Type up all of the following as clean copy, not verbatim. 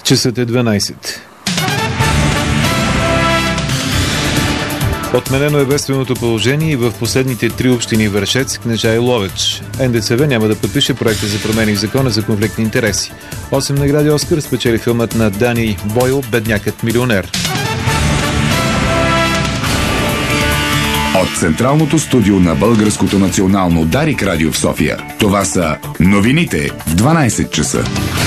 Часът е 12. Отменено е бедственото положение и в последните 3 общини Вършец, Кнежа и Ловеч. НДСВ няма да подпише проекта за промени в закона за конфликт на интереси. 8 награди Оскар спечели филмът на Дани Бойл "Беднякът милионер". От Централното студио на Българското национално Дарик радио в София. Това са новините в 12 часа.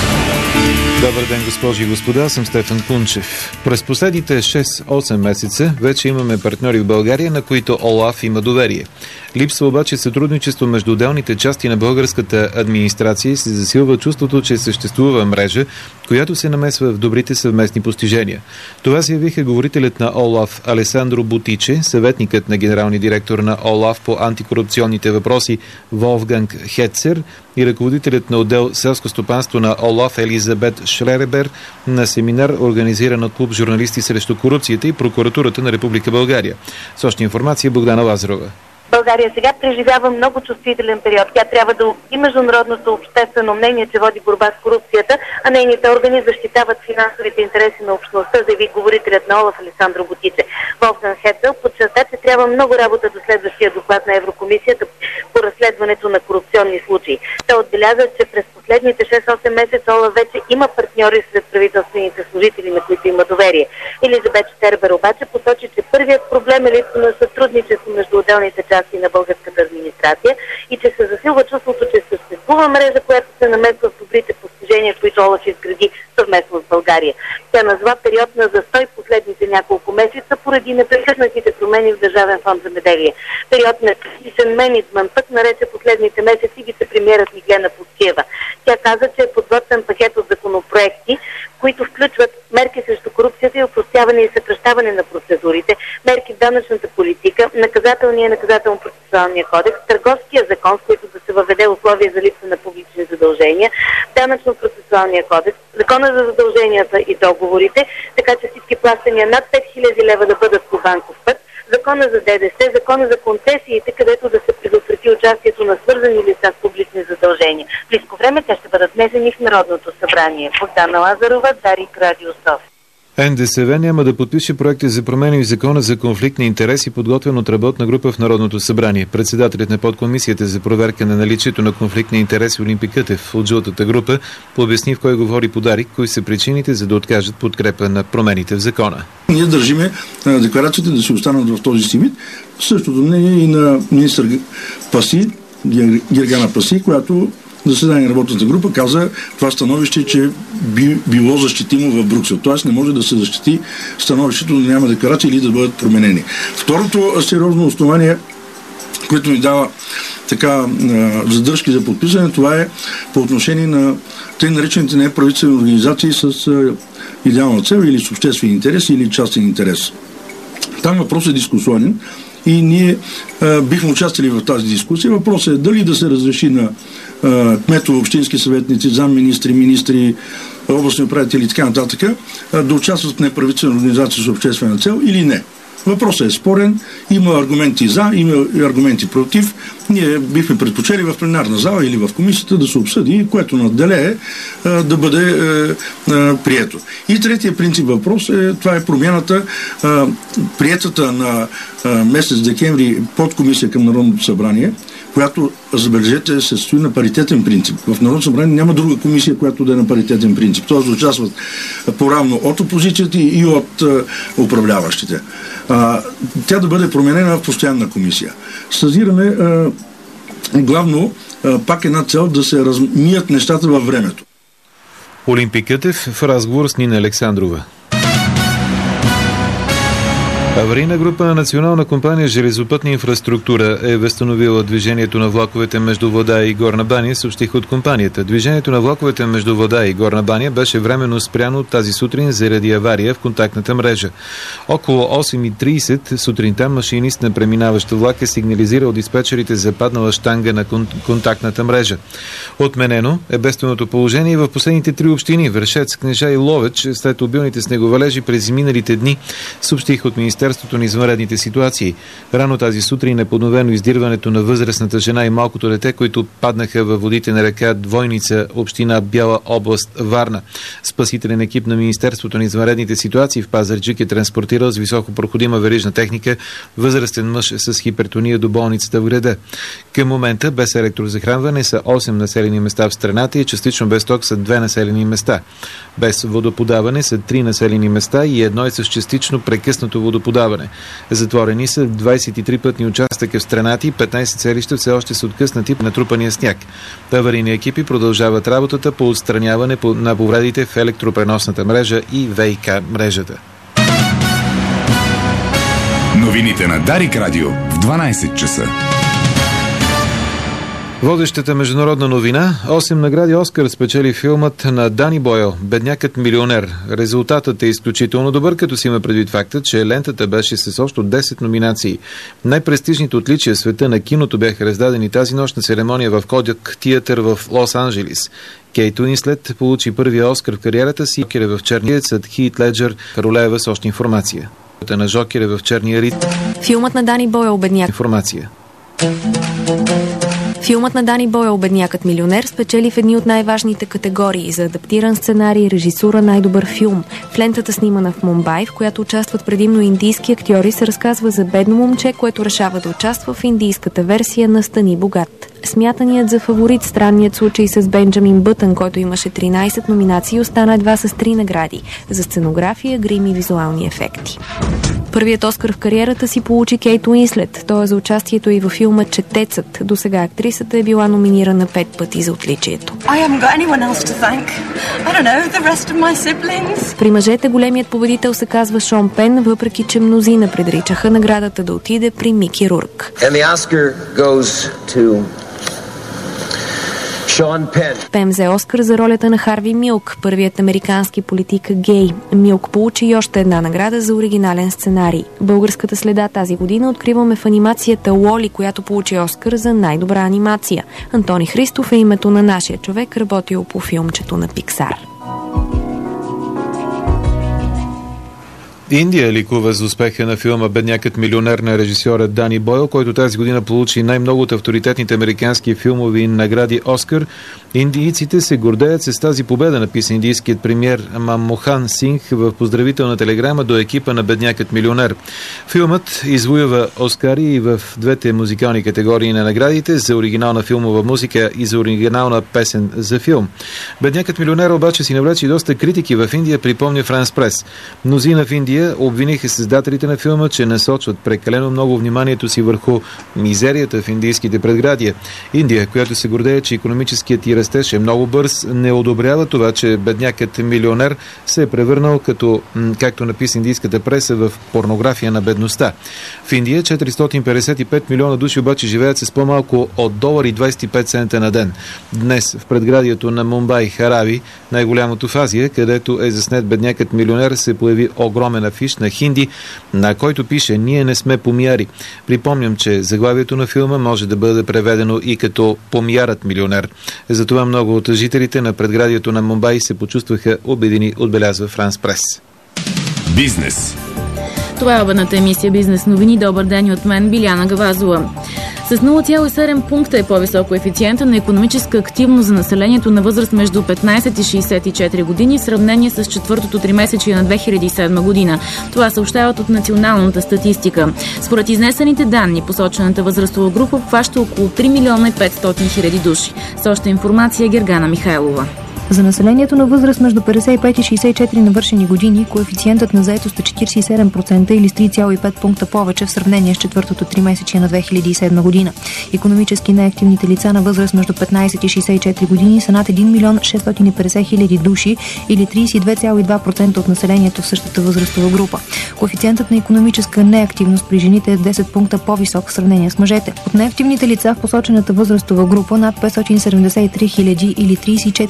Добър ден, госпожи и господа, съм Стефан Кунчев. През последните 6-8 месеца вече имаме партньори в България, на които ОЛАФ има доверие. Липсва обаче сътрудничество между отделните части на българската администрация и се засилва чувството, че съществува мрежа, която се намесва в добрите съвместни постижения. Това се явиха говорителят на ОЛАФ Алесандро Бутиче, съветникът на генералния директор на ОЛАФ по антикорупционните въпроси Волфганг Хетцер и ръководителят на отдел селско стопанство на ОЛАФ Елизабет Шреребер на семинар, организиран от клуб журналисти срещу корупцията и прокуратурата на Република България. С още информация Богдана Лазарова. България сега преживява много чувствителен период. Тя трябва да убеди международното обществено мнение, че води борба с корупцията, а нейните органи защитават финансовите интереси на общността, заяви говорителят на ОЛАФ Алесандро Бутиче. Волфганг Хетцер подчерта, че трябва много работа до следващия доклад на Еврокомисията по разследването на корупционни случаи. Той отбеляза, че през последните 6-8 месеца ОЛАФ вече има партньори сред правителствените служители, на които има доверие. Елизабет Штербер обаче посочи, че първият проблем е липса на сътрудничество между отделните части на българската администрация и че се засилва чувството, че съществува мрежа, която се намесва в добрите постижения, които ОЛАФ изгради съвместно с България. Тя назва период на застой последните няколко месеца поради непрекъснатите промени в Държавен фонд земеделие. Период на критичен менеджмент пък нарече последните месеци вицепремиерът Миглена Плугчиева. Тя каза, че е подготвен пакет от законопроекти, които включват мерки срещу корупцията и опростяване и съкращаване на процедурите, мерки в данъчната политика, наказателния и наказателно-процесуалния кодекс, търговския закон, с който да се въведе условия за липса на публични задължения, данъчно-процесуалния кодекс, закона за задълженията и договорите, така че всички плащания над 5000 лева да бъдат по банков път, закона за ДДС, закона за концесиите, където да се предотврати участието на свързани лица с публични задължения. В близко време те ще бъдат внесени в Народното събрание. Богдана Лазарова, Дарик радио София. НДСВ няма да подпише проекта за промени в закона за конфликт на интереси, подготвен от работна група в Народното събрание. Председателят на подкомисията за проверка на наличието на конфликт на интереси Олимпи Кътев от жълтата група пообясни в кой говори по Дарик, кои са причините за да откажат подкрепа на промените в закона. Ние държиме декларациите да се останат в този си вид. Същото мнение и на министър Паси, Гергана Паси, която заседание на работната група каза това становище, че било защитимо в Брюксел. Тоест не може да се защити становището да няма декларации или да бъдат променени. Второто сериозно основание, което ни дава така задръжки за подписане, това е по отношение на тъй наречените неправителствени организации с идеална цел или с обществен интерес или частен интерес. Там въпрос е дискусионен и ние бихме участвали в тази дискусия. Въпросът е дали да се разреши на кметове, общински съветници, замминистри, министри, областни управители и така нататък да участват в неправителствени организации с обществена цел или не. Въпросът е спорен, има аргументи за, има аргументи против. Ние бихме предпочели в пленарна зала или в комисията да се обсъди, което надделее да бъде прието. И третия принцип въпрос това е промяната, приетата на месец декември подкомисия към Народното събрание, която, забележете, се състои на паритетен принцип. В Народното събрание няма друга комисия, която да е на паритетен принцип. Т.е. да участват по-равно от опозицията и от управляващите. Тя да бъде променена в постоянна комисия. Съзираме главно пак една цел да се размият нещата във времето. Олимпи Кътев в разговор с Нина Александрова. Аварийна група на Национална компания Железопътна инфраструктура е възстановила движението на влаковете между Владая и Горна баня, съобщиха от компанията. Движението на влаковете между Владая и Горна баня беше временно спряно тази сутрин заради авария в контактната мрежа. Около 8:30 сутринта машинист на преминаващ влак е сигнализирал диспетчерите за паднала щанга на контактната мрежа. Отменено е бедственото положение в последните 3 общини – Вършец, Кнежа и Ловеч, след обилните снеговалежи през миналите дни, съобщиха от Министерството Министерството на извънредните ситуации. Рано тази сутрин е подновено издирването на възрастната жена и малкото дете, които паднаха във водите на река Двойница, община Бяла, област Варна. Спасителен екип на Министерството на извънредните ситуации в Пазарджик е транспортирал с високопроходима верижна техника възрастен мъж с хипертония до болницата в града. Към момента без електрозахранване са 8 населени места в страната и частично без ток са 2 населени места. Без водоподаване са 3 населени места и едно е с частично прекъснато водоподаване. Затворени са 23 пътни участъка в страната и 15 селища все още са откъснати по натрупания сняг. Аварийни екипи продължават работата по отстраняване на повредите в електропреносната мрежа и ВиК мрежата. Новините на Дарик Радио в 12 часа. Водещата международна новина – 8 награди Оскар спечели филмът на Дани Бойл «Беднякът милионер». Резултатът е изключително добър, като си има предвид факта, че лентата беше с общо 10 номинации. Най-престижните отличия в света на киното бяха раздадени тази нощ на церемония в Кодак Театър в Лос-Анджелис. Кейт Уинслет получи първия Оскар в кариерата си. Жокер в черния рид, Хит Леджер, Каролеева с още информация. На Жокер в черния рид. Филмът на Дани Бойл Информация. Филмът на Дани Бойл «Беднякът милионер» спечели в едни от най-важните категории за адаптиран сценарий, режисура, най-добър филм. В лентата, снимана в Мумбай, в която участват предимно индийски актьори, се разказва за бедно момче, което решава да участва в индийската версия на «Стани богат». Смятаният за фаворит странният случай с Бенджамин Бътън, който имаше 13 номинации, остана едва с 3 награди за сценография, грим и визуални ефекти. Първият Оскар в кариерата си получи Кейт Уинслет. Той е за участието и във филма «Четецът». Досега актрисата е била номинирана 5 пъти за отличието. При мъжете големият победител се казва Шон Пен, въпреки че мнозина предричаха наградата да отиде при Мики Рурк. Пен взе Оскар за ролята на Харви Милк, първият американски политик гей. Милк получи и още една награда за оригинален сценарий. Българската следа тази година откриваме в анимацията Лоли, която получи Оскар за най-добра анимация. Антони Христов е името на нашия човек, работил по филмчето на Пиксар. Индия ликува за успеха на филма «Беднякът милионер» на режисьора Дани Бойл, който тази година получи най-много от авторитетните американски филмови награди Оскар. Индийците се гордеят с тази победа, написа индийският премиер Манмохан Сингх в поздравителна телеграма до екипа на «Беднякът милионер». Филмът извоюва Оскари и в двете музикални категории на наградите за оригинална филмова музика и за оригинална песен за филм. «Беднякът милионер» обаче си навлече доста критики в Индия, припомня Франс Прес. Мнозина в Индия обвиниха създателите на филма, че насочват прекалено много вниманието си върху мизерията в индийските предградия. Индия, която се гордее, че икономическият и растеж е много бърз, не одобрява това, че беднякът милионер се е превърнал както написа индийската преса, в порнография на бедността. В Индия 455 милиона души обаче живеят с по-малко от $1.25 на ден. Днес в предградието на Мумбай, Харави, най-голямото в Азия, където е заснет беднякът милионер, се появи огромен афиш на хинди, на който пише «Ние не сме помияри». Припомням, че заглавието на филма може да бъде преведено и като «Помиярът милионер». Затова много от жителите на предградието на Мумбай се почувстваха обедени, отбелязва Франс Прес. Бизнес. Това е обедната емисия «Бизнес новини». Добър ден от мен, Биляна Гавазова. С 0,7 пункта е по-висок коефициента на икономическа активност за населението на възраст между 15 и 64 години в сравнение с четвъртото тримесечие на 2007 година. Това съобщават от националната статистика. Според изнесените данни, посочената възрастова група обхваща около 3 милиона и 500 хиляди души. С още информация Гергана Михайлова. За населението на възраст между 55 и 64 навършени години, коефициентът на заетост е 47% или с 3,5 пункта повече в сравнение с четвъртото тримесечие на 2007 година. Икономически неактивните лица на възраст между 15 и 64 години са над 1 милион 650 хиляди души или 32,2% от населението в същата възрастова група. Коефициентът на икономическа неактивност при жените е 10 пункта по-висок в сравнение с мъжете. От неактивните лица в посочената възрастова група над 573 хиляди или 34,6%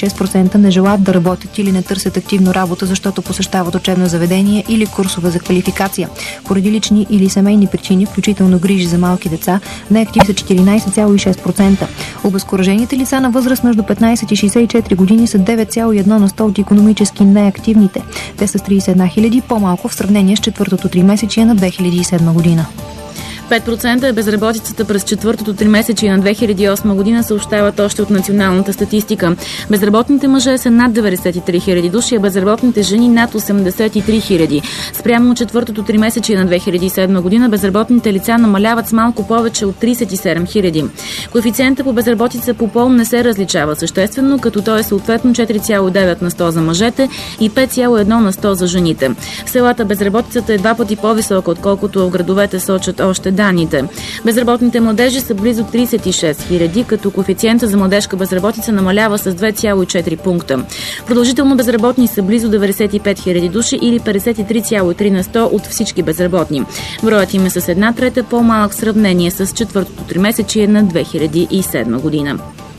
26% не желаят да работят или не търсят активно работа, защото посещават учебно заведение или курсове за квалификация. Поради лични или семейни причини, включително грижи за малки деца, неактивни са 14,6%. Обезкуражените лица на възраст между 15 и 64 години са 9,1% от икономически неактивните. Те са с 31 000 по-малко в сравнение с четвъртото тримесечие на 2007 година. 5% е безработицата през четвъртото тримесечие на 2008 година, съобщават още от националната статистика. Безработните мъже са над 93 000 души, а безработните жени над 83 000. Спрямо четвъртото тримесечие на 2007 година безработните лица намаляват с малко повече от 37 000. Коефициентът по безработица по пол не се различава съществено, като той е съответно 4,9% за мъжете и 5,1% за жените. В селата безработицата е 2 пъти по-висока, отколкото в градовете, сочат още данните. Безработните младежи са близо 36 000, като коефициента за младежка безработица намалява с 2,4 пункта. Продължително безработни са близо 95 000 души или 53,3% от всички безработни. Броят им е с 1/3 по-малък в сравнение с четвъртото тримесечие на 2007 година.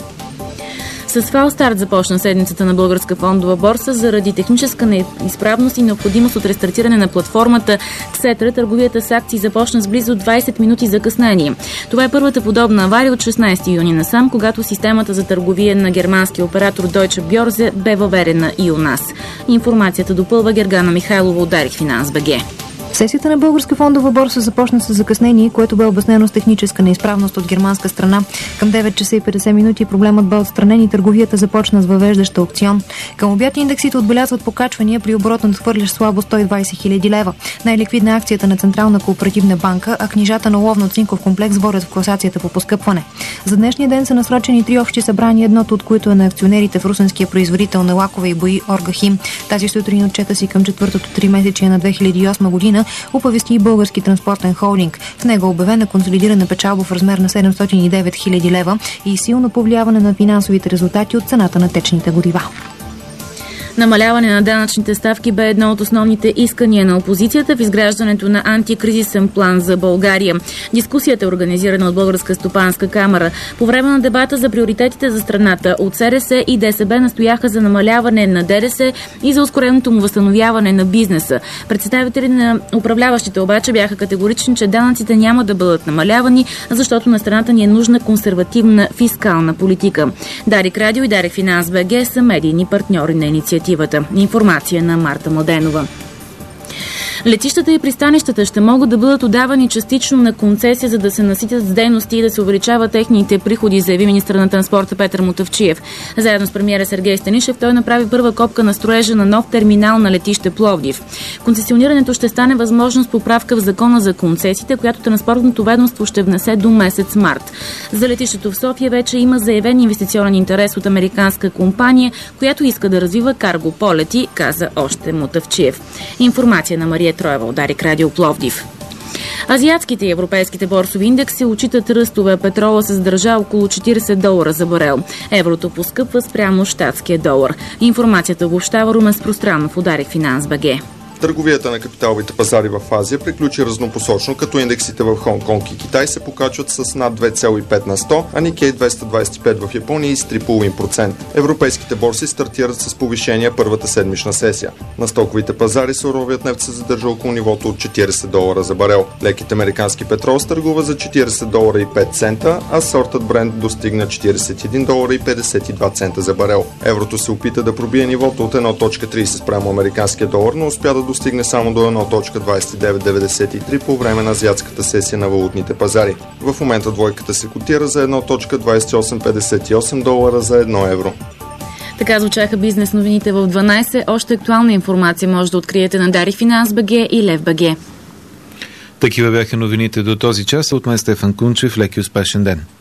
С фалстарт започна седмицата на Българска фондова борса заради техническа неизправност и необходимост от рестартиране на платформата Ксетра. Търговията с акции започна с близо 20 минути закъснение. Това е първата подобна авария от 16 юни насам, когато системата за търговия на германския оператор Deutsche Börse бе въведена и у нас. Информацията допълва Гергана Михайлова от Дарик Финанс БГ. Сесията на Българска фондова борса започна с закъснение, което бе обяснено с техническа неизправност от германска страна. Към 9 часа и 50 минути проблемът бе отстранен и търговията започна с въвеждащ аукцион. Към обяд индексите отбелязват покачвания при оборот надхвърлящ слабо 120 000 лева. Най-ликвидна акцията на Централна кооперативна банка, а книжата на Ловно-Цинков комплекс водят в класацията по поскъпване. За днешния ден са насрочени 3 общи събрания, едното от които е на акционерите в русенския производител на лакове и бои Оргахим. Тази сутрин отчета си към четвъртото тримесечие на 2008 година оповести и Български транспортен холдинг. В него обявена консолидирана печалба в размер на 709 000 лева и силно повлияване на финансовите резултати от цената на течните горива. Намаляване на данъчните ставки бе едно от основните искания на опозицията в изграждането на антикризисен план за България. Дискусията е организирана от Българска стопанска камара. По време на дебата за приоритетите за страната от СРС и ДСБ настояха за намаляване на ДДС и за ускореното му възстановяване на бизнеса. Представители на управляващите обаче бяха категорични, че данъците няма да бъдат намалявани, защото на страната ни е нужна консервативна фискална политика. Дарик Радио и Дарик Финанс БГ са медийни партньори на инициативата. Информация на Марта Младенова. Летищата и пристанищата ще могат да бъдат отдавани частично на концесия, за да се наситят с дейности и да се увеличават техните приходи, заяви министър на транспорта Петър Мутафчиев. Заедно с премиера Сергей Станишев той направи първа копка на строежа на нов терминал на летище Пловдив. Концесионирането ще стане възможност поправка в закона за концесиите, която транспортното ведомство ще внесе до месец март. За летището в София вече има заявен инвестиционен интерес от американска компания, която иска да развива карго полети, каза още Мутафчиев. Информация на Мария Троева от Дарик Радио Пловдив. Азиатските и европейските борсови индекси отчитат ръстове. Петрола се задържа около $40 за барел. Еврото поскъпва спрямо щатския долар. Информацията обобщава Румен Спространов от Дарик Финанс БГ. Търговията на капиталовите пазари в Азия приключи разнопосочно, като индексите в Хонг-Конг и Китай се покачват с над 2,5%, а Никей 225 в Япония и с 3,5%. Европейските борси стартират с повишения първата седмична сесия. На стоковите пазари суровият нефт се задържа около нивото от $40 за барел. Лекият американски петрол стъргува за $40.05, а сортът Брент достигна $41.52 за барел. Еврото се опита да пробие нивото от 1.30 спрямо американския долар, но успя да достигне само до 1.2993 по време на азиатската сесия на валутните пазари. В момента двойката се котира за 1.2858 долара за 1 евро. Така звучаха бизнес новините в 12. Още актуална информация може да откриете на Дарик Финанс БГ и Лев БГ. Такива бяха новините до този час. От мен Стефан Кунчев. Леки успешен ден.